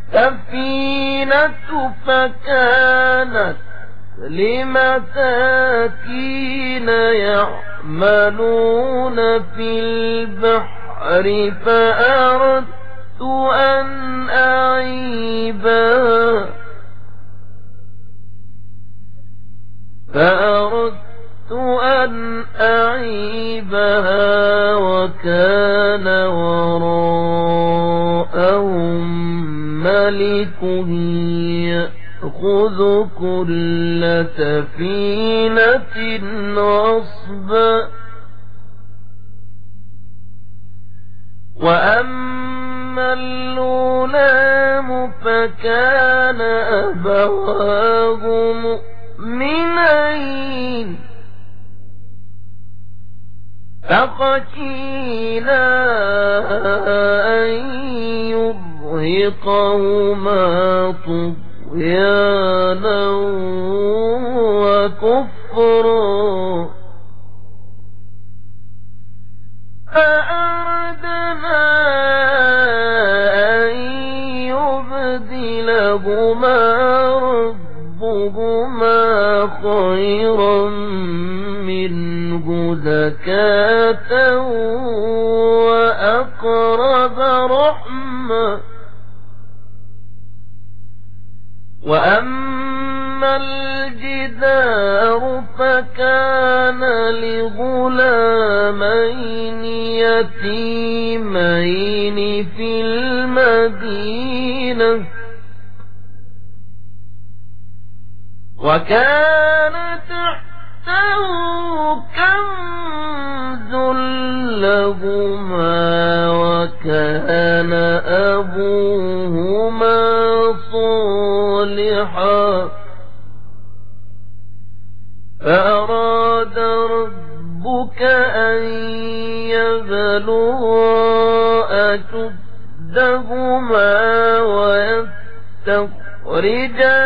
[SPEAKER 1] السفينة فكانت لمساكين يعملون في البحر فأردت أن أعيبها فأردت أن أعيبها وكان وراءهم ملك يأخذ كل سفينة غصبا وأما الغلام فكان أبواه مؤمنين فخشينا أن يرهقهما طغيانا وكفرا فأردنا أن يبدلهما ربهما خيرا منه زكاة وأقرب رحمة وأما الجدار فكان لغلامين يتيمين في المدينة وكان تحته كنز لهما وكان أبوهما صالحا فأراد ربك أن يبلغا أشدهما ويستخرجا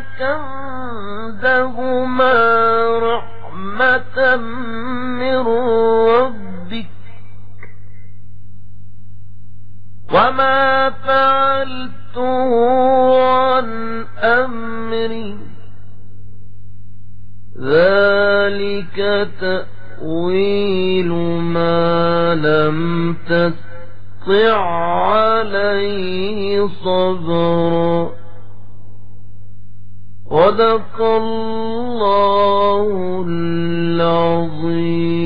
[SPEAKER 1] كنزهما رحمة من ربك وما فعلته عن أمري ذلك تأويل ما لم تستطع عليه صبرا صدق الله العظيم.